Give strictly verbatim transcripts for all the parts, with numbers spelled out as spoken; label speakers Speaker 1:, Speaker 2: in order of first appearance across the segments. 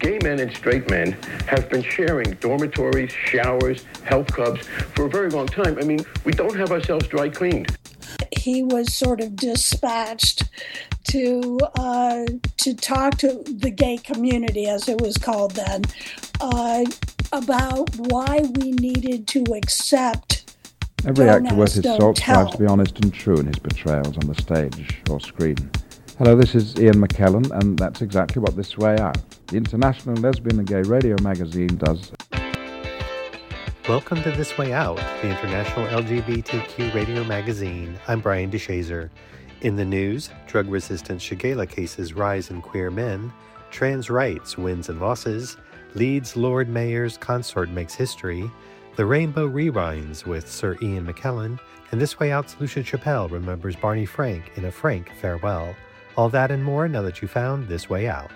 Speaker 1: gay men and straight men have been sharing dormitories, showers, health clubs for a very long time. I mean, we don't have ourselves dry cleaned.
Speaker 2: He was sort of dispatched to uh, to talk to the gay community, as it was called then, uh, about why we needed to accept.
Speaker 3: Every actor worth his salt tries to be honest and true in his portrayals on the stage or screen. Hello, this is Ian McKellen, and that's exactly what This Way Out, the international lesbian and gay radio magazine, does.
Speaker 4: Welcome to This Way Out, the international L G B T Q radio magazine. I'm Brian DeShazer. In the news, drug-resistant Shigella cases rise in queer men, trans rights wins and losses, Leeds Lord Mayor's consort makes history, The Rainbow rewinds with Sir Ian McKellen, and This Way Out's Lucia Chappelle remembers Barney Frank in a frank farewell. All that and more now that you found This Way Out.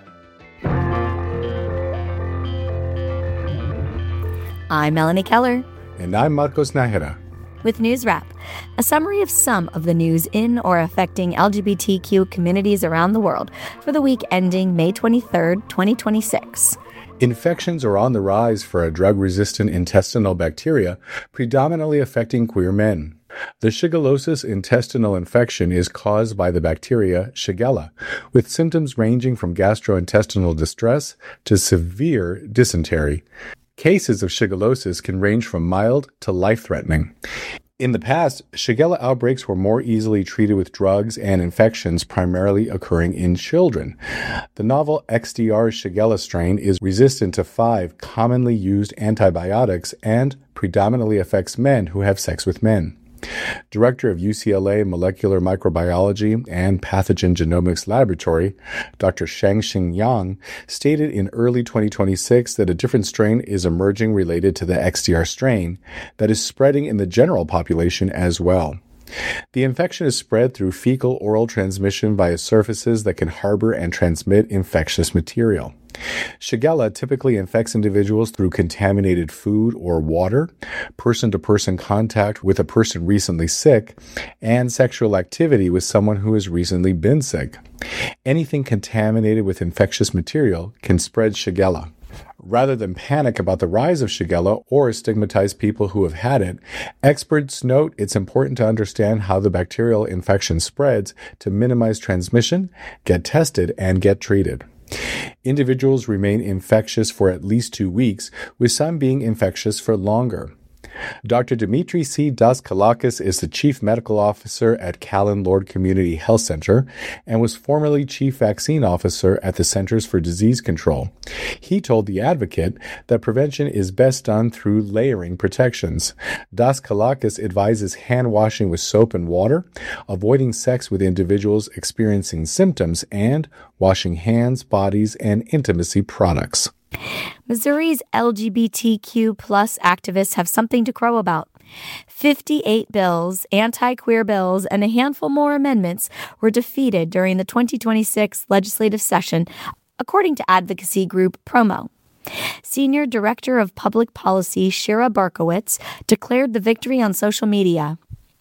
Speaker 5: I'm Melanie Keller.
Speaker 6: And I'm Marcos Nájera.
Speaker 5: With News Wrap, a summary of some of the news in or affecting L G B T Q communities around the world for the week ending May twenty-third, twenty twenty-six.
Speaker 6: Infections are on the rise for a drug-resistant intestinal bacteria predominantly affecting queer men. The shigellosis intestinal infection is caused by the bacteria Shigella, with symptoms ranging from gastrointestinal distress to severe dysentery. Cases of shigellosis can range from mild to life-threatening. In the past, Shigella outbreaks were more easily treated with drugs and infections primarily occurring in children. The novel X D R Shigella strain is resistant to five commonly used antibiotics and predominantly affects men who have sex with men. Director of U C L A Molecular Microbiology and Pathogen Genomics Laboratory, Doctor Shangxing Yang, stated in early twenty twenty-six that a different strain is emerging related to the X D R strain that is spreading in the general population as well. The infection is spread through fecal-oral transmission via surfaces that can harbor and transmit infectious material. Shigella typically infects individuals through contaminated food or water, person-to-person contact with a person recently sick, and sexual activity with someone who has recently been sick. Anything contaminated with infectious material can spread Shigella. Rather than panic about the rise of Shigella or stigmatize people who have had it, experts note it's important to understand how the bacterial infection spreads to minimize transmission, get tested, and get treated. Individuals remain infectious for at least two weeks, with some being infectious for longer. Doctor Dimitri C. Daskalakis is the Chief Medical Officer at Callan Lord Community Health Center and was formerly Chief Vaccine Officer at the Centers for Disease Control. He told The Advocate that prevention is best done through layering protections. Daskalakis advises hand washing with soap and water, avoiding sex with individuals experiencing symptoms, and washing hands, bodies, and intimacy products.
Speaker 5: Missouri's L G B T Q plus activists have something to crow about. fifty-eight bills, anti-queer bills, and a handful more amendments were defeated during the twenty twenty-six legislative session, according to advocacy group Promo. Senior Director of Public Policy Shira Berkowitz declared the victory on social media.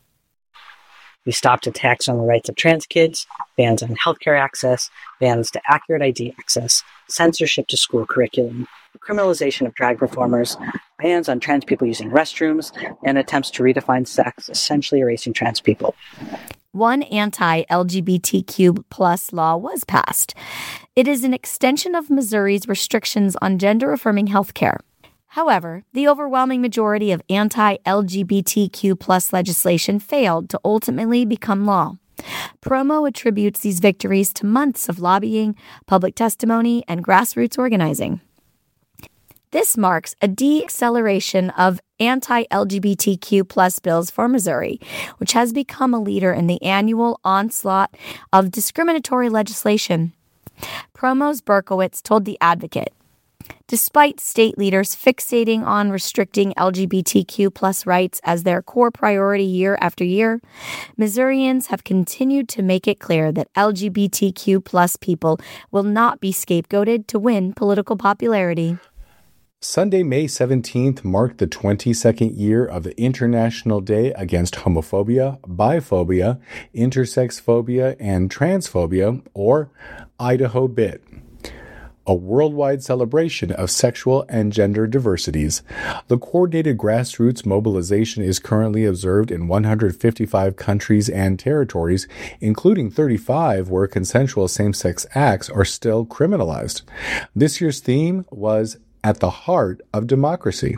Speaker 7: We stopped attacks on the rights of trans kids, bans on healthcare access, bans to accurate I D access, censorship to school curriculum, criminalization of drag performers, bans on trans people using restrooms, and attempts to redefine sex, essentially erasing trans people.
Speaker 5: One anti-L G B T Q plus law was passed. It is an extension of Missouri's restrictions on gender-affirming healthcare. However, the overwhelming majority of anti-L G B T Q plus legislation failed to ultimately become law. Promo attributes these victories to months of lobbying, public testimony, and grassroots organizing. This marks a deceleration of anti-L G B T Q plus bills for Missouri, which has become a leader in the annual onslaught of discriminatory legislation. Promo's Berkowitz told The Advocate, despite state leaders fixating on restricting L G B T Q plus rights as their core priority year after year, Missourians have continued to make it clear that L G B T Q plus people will not be scapegoated to win political popularity.
Speaker 6: Sunday, May seventeenth, marked the twenty-second year of the International Day Against Homophobia, Biphobia, Intersex Phobia, and Transphobia, or Idaho B I T. a worldwide celebration of sexual and gender diversities. The coordinated grassroots mobilization is currently observed in one hundred fifty-five countries and territories, including thirty-five where consensual same-sex acts are still criminalized. This year's theme was At the Heart of Democracy.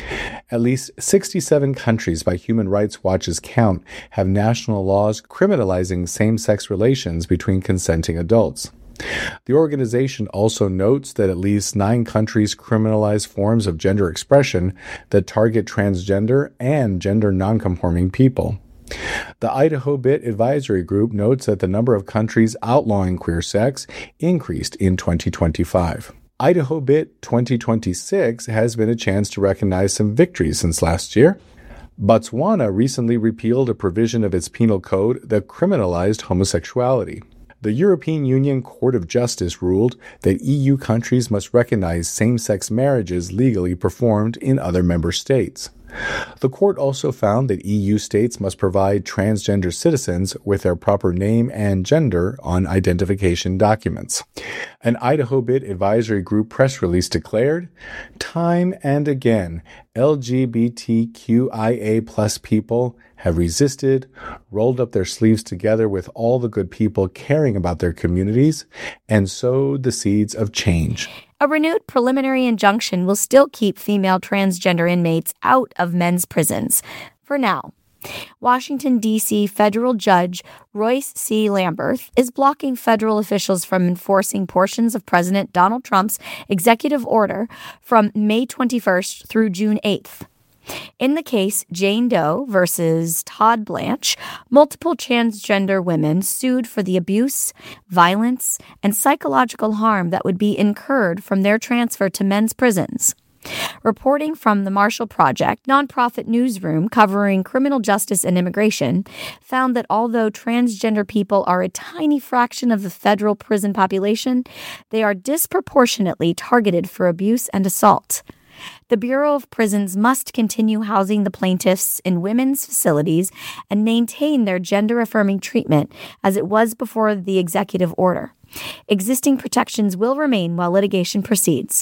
Speaker 6: At least sixty-seven countries by Human Rights Watch's count have national laws criminalizing same-sex relations between consenting adults. The organization also notes that at least nine countries criminalize forms of gender expression that target transgender and gender nonconforming people. The Idaho Bit Advisory Group notes that the number of countries outlawing queer sex increased in twenty twenty-five. Idaho Bit twenty twenty-six has been a chance to recognize some victories since last year. Botswana recently repealed a provision of its penal code that criminalized homosexuality. The European Union Court of Justice ruled that E U countries must recognize same-sex marriages legally performed in other member states. The court also found that E U states must provide transgender citizens with their proper name and gender on identification documents. An Idaho Bit Advisory Group press release declared, "Time and again, L G B T Q I A plus people have resisted, rolled up their sleeves together with all the good people caring about their communities, and sowed the seeds of change."
Speaker 5: A renewed preliminary injunction will still keep female transgender inmates out of men's prisons, for now. Washington, D C federal judge Royce C. Lamberth is blocking federal officials from enforcing portions of President Donald Trump's executive order from May twenty-first through June eighth. In the case Jane Doe versus Todd Blanche, multiple transgender women sued for the abuse, violence, and psychological harm that would be incurred from their transfer to men's prisons. Reporting from the Marshall Project, nonprofit newsroom covering criminal justice and immigration, found that although transgender people are a tiny fraction of the federal prison population, they are disproportionately targeted for abuse and assault. The Bureau of Prisons must continue housing the plaintiffs in women's facilities and maintain their gender-affirming treatment as it was before the executive order. Existing protections will remain while litigation proceeds.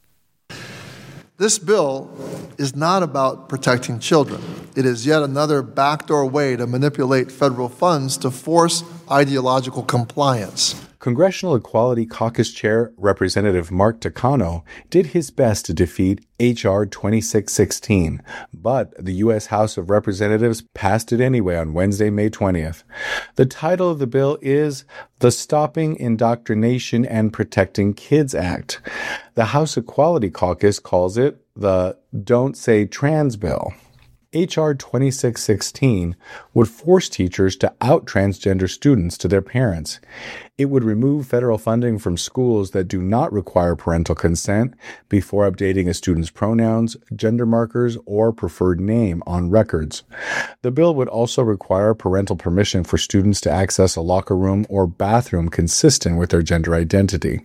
Speaker 8: This bill is not about protecting children. It is yet another backdoor way to manipulate federal funds to force ideological compliance.
Speaker 6: Congressional Equality Caucus Chair Representative Mark Takano did his best to defeat H R twenty-six sixteen, but the U S House of Representatives passed it anyway on Wednesday, May twentieth. The title of the bill is the Stopping Indoctrination and Protecting Kids Act. The House Equality Caucus calls it the Don't Say Trans Bill. H R twenty-six sixteen would force teachers to out transgender students to their parents. It would remove federal funding from schools that do not require parental consent before updating a student's pronouns, gender markers, or preferred name on records. The bill would also require parental permission for students to access a locker room or bathroom consistent with their gender identity.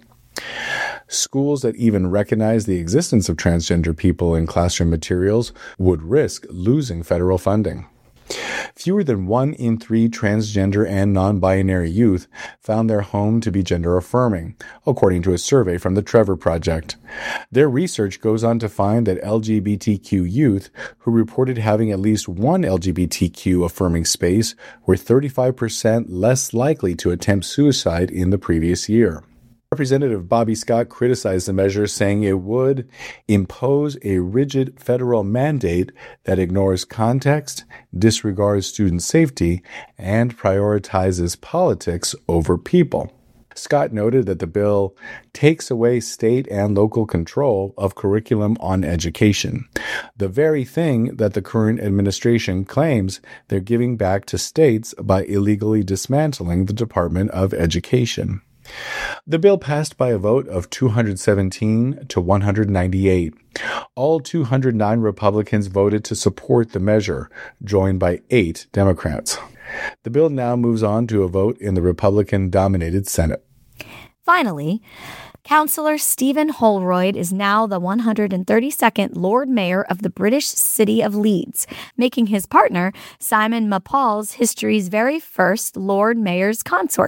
Speaker 6: Schools that even recognize the existence of transgender people in classroom materials would risk losing federal funding. Fewer than one in three transgender and non-binary youth found their home to be gender-affirming, according to a survey from the Trevor Project. Their research goes on to find that L G B T Q youth who reported having at least one L G B T Q-affirming space were thirty-five percent less likely to attempt suicide in the previous year. Representative Bobby Scott criticized the measure, saying it would impose a rigid federal mandate that ignores context, disregards student safety, and prioritizes politics over people. Scott noted that the bill takes away state and local control of curriculum on education, the very thing that the current administration claims they're giving back to states by illegally dismantling the Department of Education. The bill passed by a vote of two hundred seventeen to one hundred ninety-eight. All two hundred nine Republicans voted to support the measure, joined by eight Democrats. The bill now moves on to a vote in the Republican-dominated Senate.
Speaker 5: Finally, Councillor Stephen Holroyd is now the one hundred thirty-second Lord Mayor of the British city of Leeds, making his partner, Simon Maples, history's very first Lord Mayor's consort.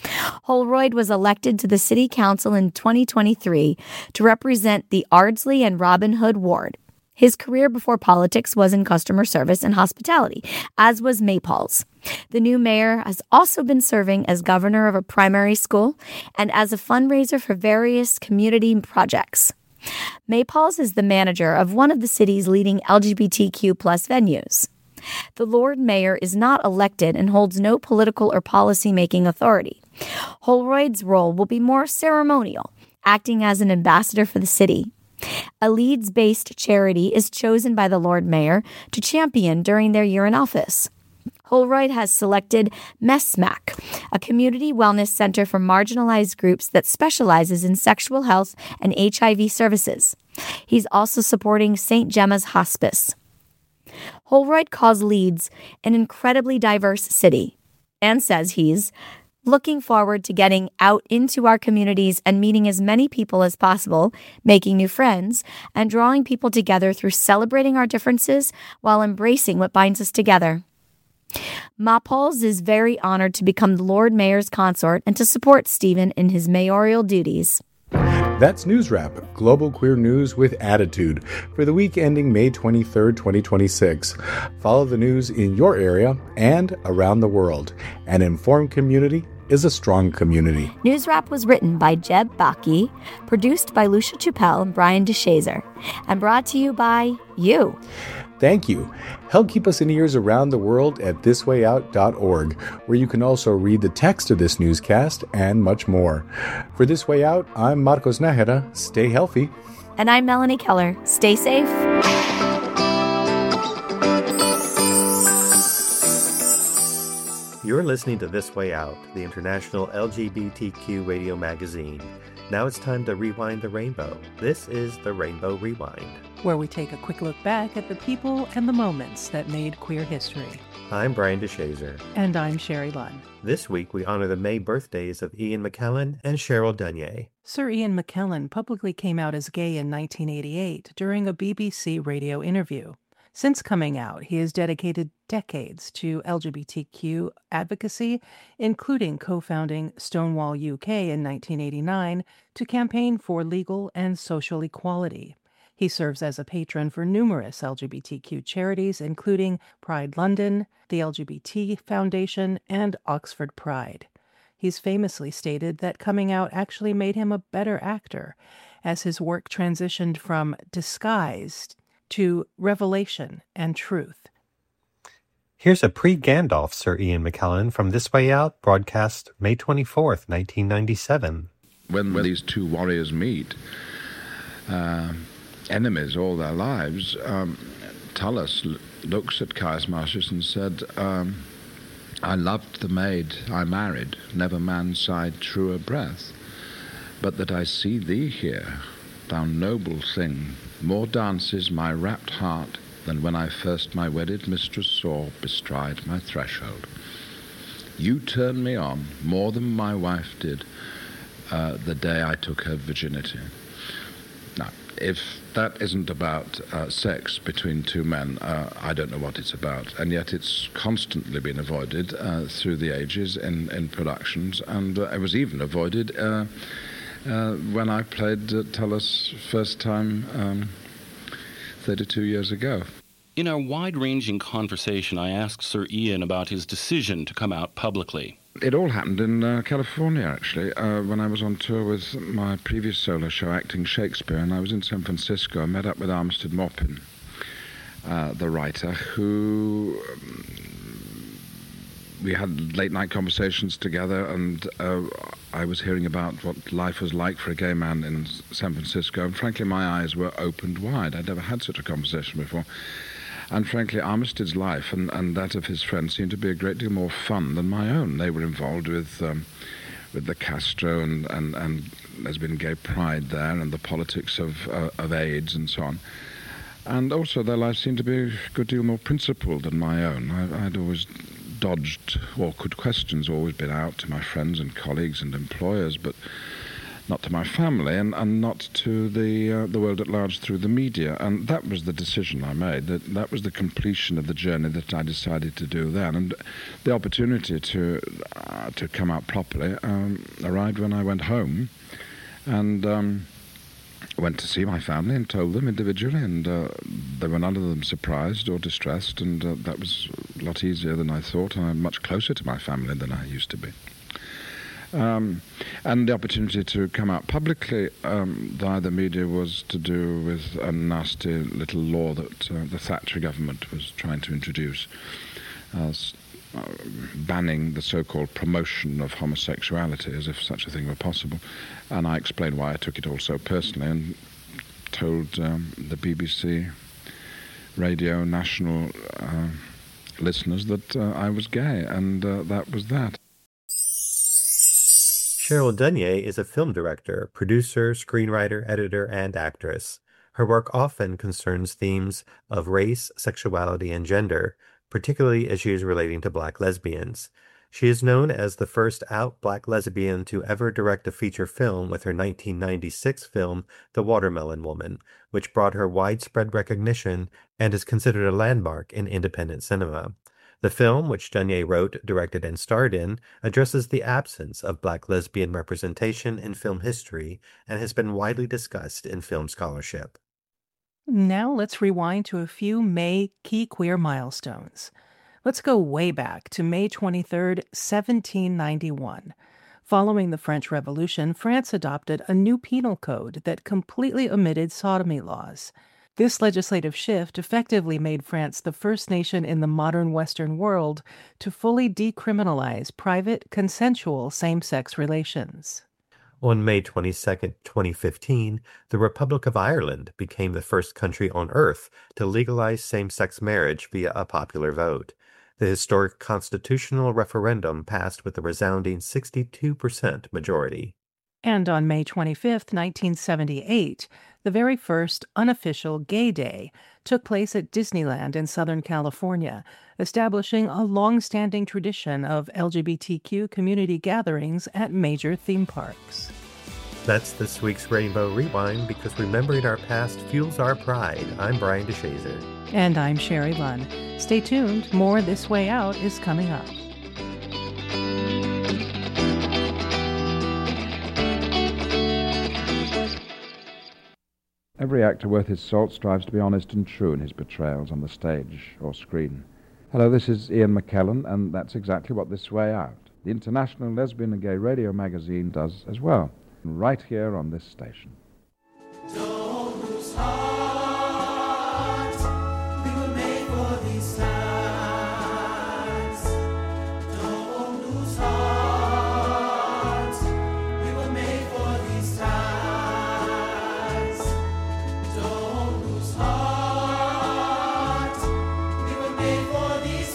Speaker 5: Holroyd was elected to the City Council in twenty twenty-three to represent the Ardsley and Robin Hood ward. His career before politics was in customer service and hospitality, as was Maypall's. The new mayor has also been serving as governor of a primary school and as a fundraiser for various community projects. Maypall's is the manager of one of the city's leading L G B T Q plus venues. The Lord Mayor is not elected and holds no political or policy-making authority. Holroyd's role will be more ceremonial, acting as an ambassador for the city. A Leeds-based charity is chosen by the Lord Mayor to champion during their year in office. Holroyd has selected MESMAC, a community wellness center for marginalized groups that specializes in sexual health and H I V services. He's also supporting Saint Gemma's Hospice. Holroyd calls Leeds an incredibly diverse city and says he's looking forward to getting out into our communities and meeting as many people as possible, making new friends, and drawing people together through celebrating our differences while embracing what binds us together. Maypall's is very honored to become the Lord Mayor's consort and to support Stephen in his mayoral duties.
Speaker 6: That's News Wrap, global queer news with attitude, for the week ending May twenty-third, twenty twenty-six. Follow the news in your area and around the world. An informed community is a strong community.
Speaker 5: News Wrap was written by Jeb Baki, produced by Lucia Chappelle and Brian DeShazer, and brought to you by you.
Speaker 6: Thank you. Help keep us in ears around the world at this way out dot org, where you can also read the text of this newscast and much more. For This Way Out, I'm Marcos Nájera. Stay healthy.
Speaker 5: And I'm Melanie Keller. Stay safe.
Speaker 4: You're listening to This Way Out, the international L G B T Q radio magazine. Now it's time to rewind the rainbow. This is the Rainbow Rewind,
Speaker 9: where we take a quick look back at the people and the moments that made queer history.
Speaker 4: I'm Brian DeShazer.
Speaker 9: And I'm Sherry Lunn.
Speaker 4: This week we honor the May birthdays of Ian McKellen and Cheryl Dunye.
Speaker 9: Sir Ian McKellen publicly came out as gay in nineteen eighty-eight during a B B C radio interview. Since coming out, he has dedicated decades to L G B T Q advocacy, including co-founding Stonewall U K in nineteen eighty-nine to campaign for legal and social equality. He serves as a patron for numerous L G B T Q charities, including Pride London, the L G B T Foundation, and Oxford Pride. He's famously stated that coming out actually made him a better actor, as his work transitioned from disguised to revelation and truth.
Speaker 4: Here's a pre-Gandalf Sir Ian McKellen from This Way Out, broadcast May twenty-fourth, nineteen ninety-seven.
Speaker 10: When, when these two warriors meet, uh, enemies all their lives, um, Tullus l- looks at Caius Marcius and said, um, I loved the maid I married, never man sighed truer breath, but that I see thee here, thou noble thing, more dances my rapt heart than when I first my wedded mistress saw bestride my threshold. You turn me on more than my wife did uh, the day I took her virginity. Now, if that isn't about uh, sex between two men, uh, I don't know what it's about. And yet it's constantly been avoided uh, through the ages in, in productions, and uh, it was even avoided uh, Uh, when I played uh, Tullus first time um, thirty-two years ago.
Speaker 11: In our wide-ranging conversation, I asked Sir Ian about his decision to come out publicly.
Speaker 10: It all happened in uh, California, actually, uh, when I was on tour with my previous solo show, Acting Shakespeare, and I was in San Francisco. I met up with Armistead Maupin, uh, the writer, who... Um, we had late-night conversations together, and uh, I was hearing about what life was like for a gay man in San Francisco, and frankly, my eyes were opened wide. I'd never had such a conversation before. And frankly, Armistead's life and, and that of his friends seemed to be a great deal more fun than my own. They were involved with um, with the Castro and, and, and lesbian gay pride there, and the politics of, uh, of AIDS and so on. And also their lives seemed to be a good deal more principled than my own. I, I'd always dodged awkward questions, always been out to my friends and colleagues and employers, but not to my family, and, and not to the uh, the world at large through the media. And that was the decision I made. That that was the completion of the journey that I decided to do then. And the opportunity to uh, to come out properly um, arrived when I went home, and um, went to see my family and told them individually, and uh, they were none of them surprised or distressed, and uh, that was a lot easier than I thought, and I'm much closer to my family than I used to be. Um, and the opportunity to come out publicly um, via the media was to do with a nasty little law that uh, the Thatcher government was trying to introduce, as uh, banning the so-called promotion of homosexuality, as if such a thing were possible. And I explained why I took it all so personally, and told um, the B B C Radio National uh, listeners that uh, I was gay, and uh, that was that.
Speaker 4: Cheryl Dunye is a film director, producer, screenwriter, editor, and actress. Her work often concerns themes of race, sexuality, and gender, particularly issues relating to black lesbians. She is known as the first out black lesbian to ever direct a feature film with her nineteen ninety-six film, The Watermelon Woman, which brought her widespread recognition and is considered a landmark in independent cinema. The film, which Dunye wrote, directed, and starred in, addresses the absence of black lesbian representation in film history and has been widely discussed in film scholarship.
Speaker 9: Now let's rewind to a few May key queer milestones. Let's go way back to May twenty-third, seventeen ninety-one. Following the French Revolution, France adopted a new penal code that completely omitted sodomy laws. This legislative shift effectively made France the first nation in the modern Western world to fully decriminalize private, consensual same-sex relations.
Speaker 4: On May twenty-second, twenty fifteen, the Republic of Ireland became the first country on Earth to legalize same-sex marriage via a popular vote. The historic constitutional referendum passed with a resounding sixty-two percent majority.
Speaker 9: And on May twenty-fifth, nineteen seventy-eight, the very first unofficial Gay Day took place at Disneyland in Southern California, establishing a long-standing tradition of L G B T Q community gatherings at major theme parks.
Speaker 4: That's this week's Rainbow Rewind, because remembering our past fuels our pride. I'm Brian DeShazer.
Speaker 9: And I'm Sherry Lunn. Stay tuned. More This Way Out is coming up.
Speaker 3: Every actor worth his salt strives to be honest and true in his portrayals on the stage or screen. Hello, this is Ian McKellen, and that's exactly what This Way Out, the International Lesbian and Gay Radio magazine, does as well, right here on this station.
Speaker 12: Don't lose heart, we were made for these times. Don't lose heart, we were made for these times. Don't lose heart, we were made for these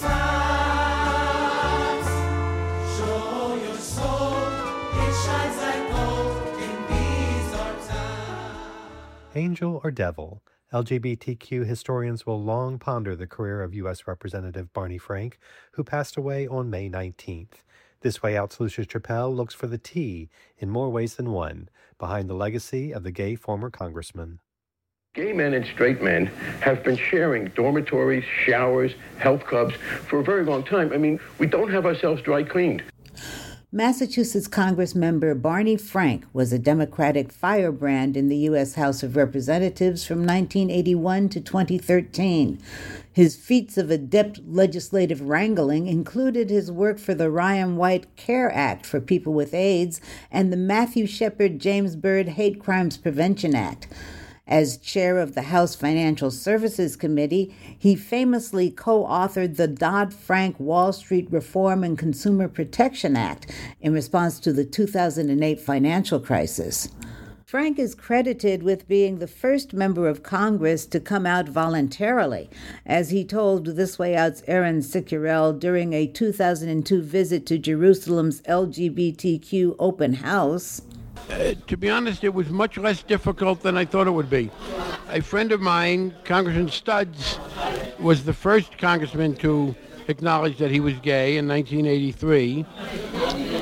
Speaker 12: times. Show your soul, it shines like gold in these dark times.
Speaker 4: Angel or devil? L G B T Q historians will long ponder the career of U S Representative Barney Frank, who passed away on May nineteenth. This Way Out's Lucia Chappelle looks for the T, in more ways than one, behind the legacy of the gay former congressman.
Speaker 1: Gay men and straight men have been sharing dormitories, showers, health clubs for a very long time. I mean, we don't have ourselves dry cleaned.
Speaker 13: Massachusetts Congressmember Barney Frank was a Democratic firebrand in the U S House of Representatives from nineteen eighty-one to twenty thirteen. His feats of adept legislative wrangling included his work for the Ryan White CARE Act for people with AIDS and the Matthew Shepard James Byrd Hate Crimes Prevention Act. As chair of the House Financial Services Committee, he famously co-authored the Dodd-Frank Wall Street Reform and Consumer Protection Act in response to the two thousand eight financial crisis. Frank is credited with being the first member of Congress to come out voluntarily, as he told This Way Out's Aaron Sicurel during a two thousand two visit to Jerusalem's L G B T Q open house.
Speaker 14: Uh, to be honest, it was much less difficult than I thought it would be. A friend of mine, Congressman Studs, was the first congressman to acknowledge that he was gay in nineteen eighty-three.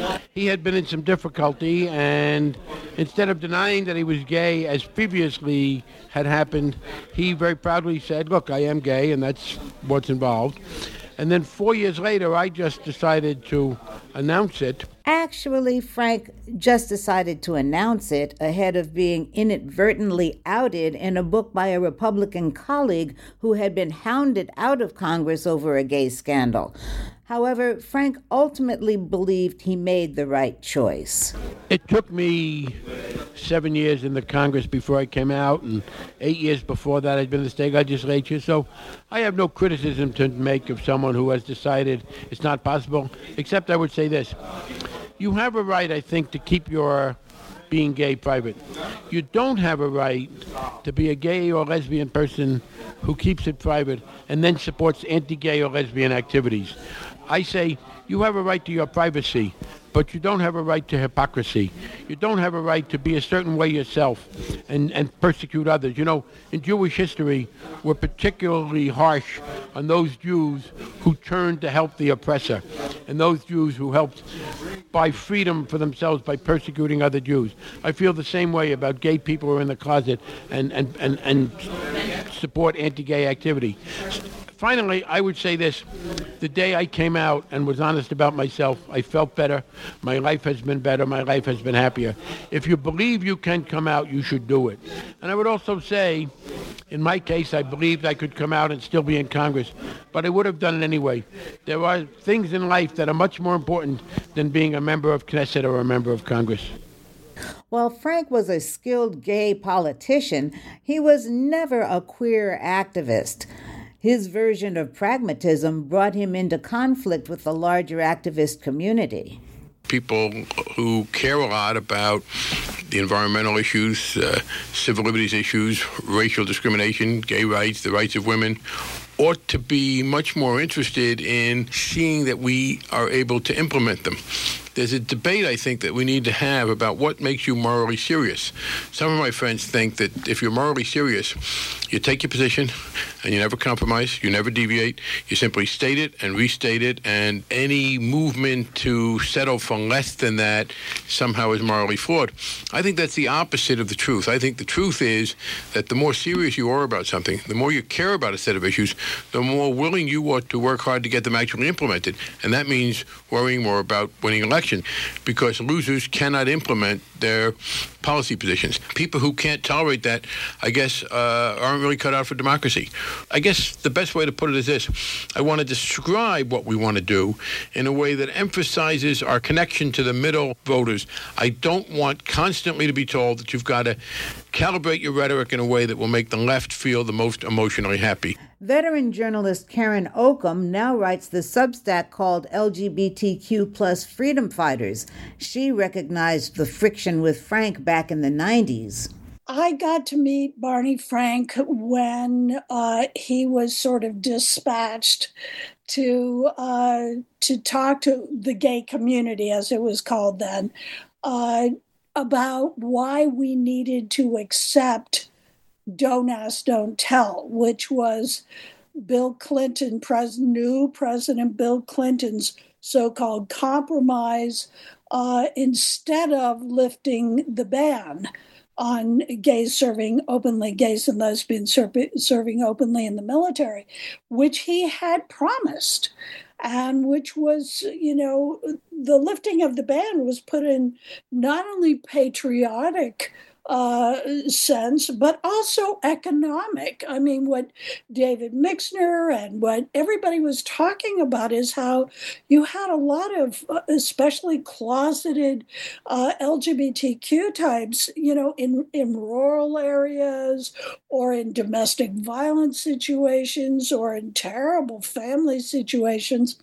Speaker 14: he had been in some difficulty, and instead of denying that he was gay, as previously had happened, he very proudly said, look, I am gay, and that's what's involved. And then four years later, I just decided to announce it.
Speaker 13: Actually, Frank just decided to announce it ahead of being inadvertently outed in a book by a Republican colleague who had been hounded out of Congress over a gay scandal. However, Frank ultimately believed he made the right choice.
Speaker 14: It took me seven years in the Congress before I came out, and eight years before that I'd been in the state legislature, so I have no criticism to make of someone who has decided it's not possible, except I would say this. You have a right, I think, to keep your being gay private. You don't have a right to be a gay or lesbian person who keeps it private and then supports anti-gay or lesbian activities. I say you have a right to your privacy, but you don't have a right to hypocrisy. You don't have a right to be a certain way yourself and, and persecute others. You know, in Jewish history, we're particularly harsh on those Jews who turned to help the oppressor and those Jews who helped buy freedom for themselves by persecuting other Jews. I feel the same way about gay people who are in the closet and, and, and, and support anti-gay activity. Finally, I would say this. The day I came out and was honest about myself, I felt better. My life has been better. My life has been happier. If you believe you can come out, you should do it. And I would also say, in my case, I believed I could come out and still be in Congress, but I would have done it anyway. There are things in life that are much more important than being a member of Knesset or a member of Congress.
Speaker 13: While Frank was a skilled gay politician, he was never a queer activist. His version of pragmatism brought him into conflict with the larger activist community.
Speaker 1: People who care a lot about the environmental issues, uh, civil liberties issues, racial discrimination, gay rights, the rights of women, ought to be much more interested in seeing that we are able to implement them. There's a debate, I think, that we need to have about what makes you morally serious. Some of my friends think that if you're morally serious, you take your position and you never compromise, you never deviate, you simply state it and restate it, and any movement to settle for less than that somehow is morally flawed. I think that's the opposite of the truth. I think the truth is that the more serious you are about something, the more you care about a set of issues, the more willing you are to work hard to get them actually implemented. And that means worrying more about winning elections, because losers cannot implement their policy positions. People who can't tolerate that, I guess, uh, aren't really cut out for democracy. I guess the best way to put it is this. I want to describe what we want to do in a way that emphasizes our connection to the middle voters. I don't want constantly to be told that you've got to calibrate your rhetoric in a way that will make the left feel the most emotionally happy.
Speaker 13: Veteran journalist Karen Oakham now writes the Substack called L G B T Q plus Freedom Fighters. She recognized the friction with Frank back in the nineties.
Speaker 2: I got to meet Barney Frank when uh, he was sort of dispatched to uh, to talk to the gay community, as it was called then, uh, about why we needed to accept Don't Ask, Don't Tell, which was Bill Clinton, pres- new President Bill Clinton's so-called compromise uh, instead of lifting the ban on gays serving openly, gays and lesbians ser- serving openly in the military, which he had promised, and which was, you know, the lifting of the ban was put in not only patriotic uh, sense, but also economic. I mean, what David Mixner and what everybody was talking about is how you had a lot of, uh, especially closeted uh, L G B T Q types, you know, in, in rural areas or in domestic violence situations or in terrible family situations.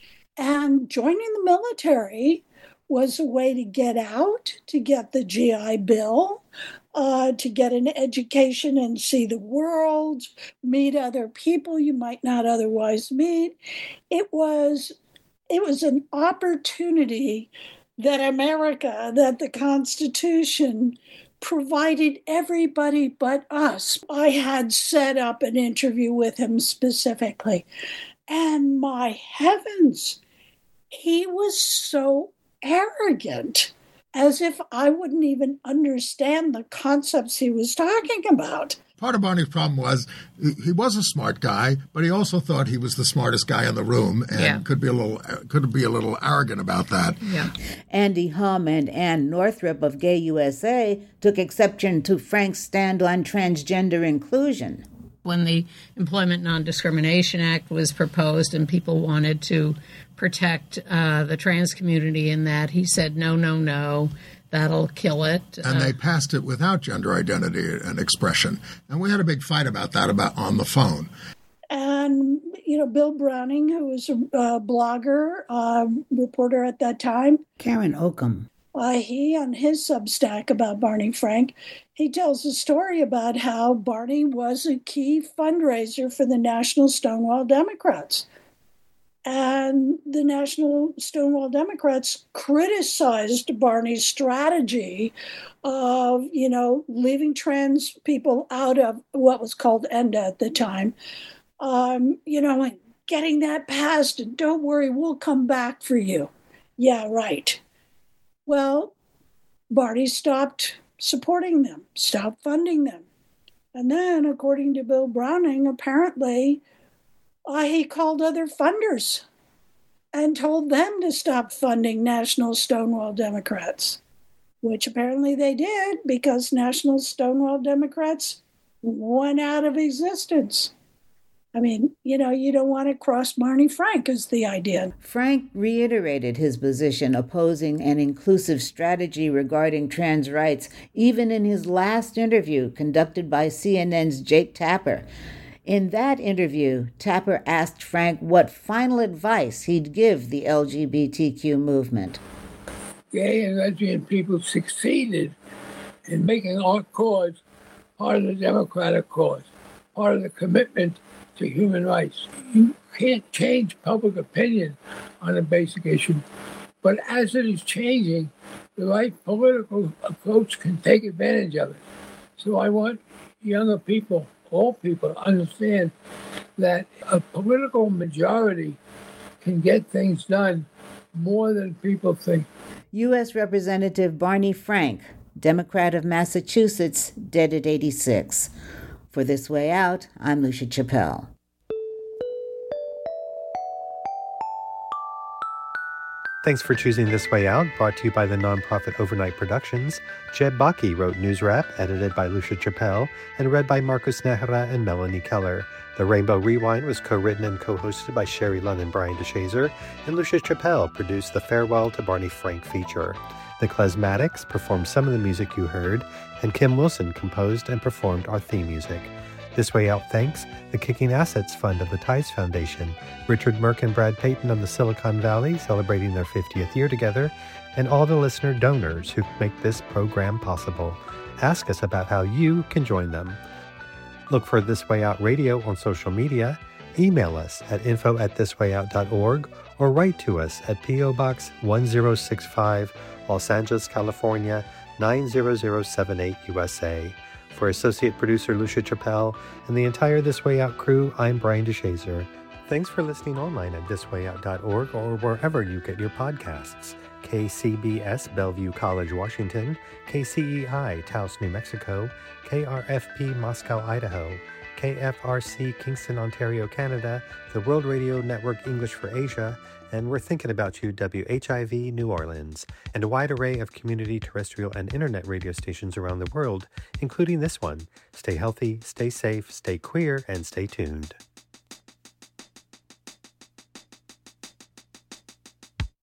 Speaker 2: And joining the military was a way to get out, to get the G I Bill, uh, to get an education and see the world, meet other people you might not otherwise meet. It was, it was an opportunity that America, that the Constitution provided everybody but us. I had set up an interview with him specifically, and my heavens, he was so arrogant, as if I wouldn't even understand the concepts he was talking about.
Speaker 15: Part of Barney's problem was he was a smart guy, but he also thought he was the smartest guy in the room, and yeah. could be a little could be a little arrogant about that.
Speaker 13: Yeah. Andy Hum and Ann Northrup of Gay U S A took exception to Frank's stand on transgender inclusion.
Speaker 16: When the Employment Non-Discrimination Act was proposed and people wanted to protect uh, the trans community in that, he said, no, no, no. That'll kill it.
Speaker 15: And uh, they passed it without gender identity and expression. And we had a big fight about that about on the phone.
Speaker 2: And, you know, Bill Browning, who was a uh, blogger, uh, reporter at that time.
Speaker 13: Karen Oakham.
Speaker 2: Uh, he, on his Substack about Barney Frank, he tells a story about how Barney was a key fundraiser for the National Stonewall Democrats. And the National Stonewall Democrats criticized Barney's strategy of, you know, leaving trans people out of what was called E N D A at the time, um, you know, and getting that passed. And don't worry, we'll come back for you. Yeah, right. Well, Barney stopped supporting them, stopped funding them. And then, according to Bill Browning, apparently, Uh, he called other funders and told them to stop funding National Stonewall Democrats, which apparently they did because National Stonewall Democrats went out of existence. I mean, you know, you don't want to cross Barney Frank is the idea.
Speaker 13: Frank reiterated his position opposing an inclusive strategy regarding trans rights, even in his last interview conducted by C N N's Jake Tapper. In that interview, Tapper asked Frank what final advice he'd give the L G B T Q movement.
Speaker 17: Gay and lesbian people succeeded in making our cause part of the democratic cause, part of the commitment to human rights. You can't change public opinion on a basic issue, but as it is changing, the right political approach can take advantage of it. So I want younger people, all people, to understand that a political majority can get things done more than people think.
Speaker 13: U S Representative Barney Frank, Democrat of Massachusetts, dead at eighty-six. For This Way Out, I'm Lucia Chappelle.
Speaker 4: Thanks for choosing This Way Out, brought to you by the nonprofit Overnight Productions. Jeb Baki wrote News Wrap, edited by Lucia Chappelle, and read by Marcus Nehra and Melanie Keller. The Rainbow Rewind was co-written and co-hosted by Sherry Lunn and Brian DeShazer, and Lucia Chappelle produced the Farewell to Barney Frank feature. The Klezmatics performed some of the music you heard, and Kim Wilson composed and performed our theme music. This Way Out thanks the Kicking Assets Fund of the Tides Foundation, Richard Merck and Brad Payton of the Silicon Valley celebrating their fiftieth year together, and all the listener donors who make this program possible. Ask us about how you can join them. Look for This Way Out Radio on social media, email us at info at thiswayout dot org, or write to us at P O Box one zero six five, Los Angeles, California, nine zero zero seven eight, U S A. For Associate Producer Lucia Chappelle and the entire This Way Out crew, I'm Brian DeShazer. Thanks for listening online at this way out dot org or wherever you get your podcasts. K C B S Bellevue College, Washington, K C E I Taos, New Mexico, K R F P Moscow, Idaho, K F R C Kingston, Ontario, Canada, the World Radio Network English for Asia, and We're Thinking About You, W H I V, New Orleans, and a wide array of community terrestrial and internet radio stations around the world, including this one. Stay healthy, stay safe, stay queer, and stay tuned.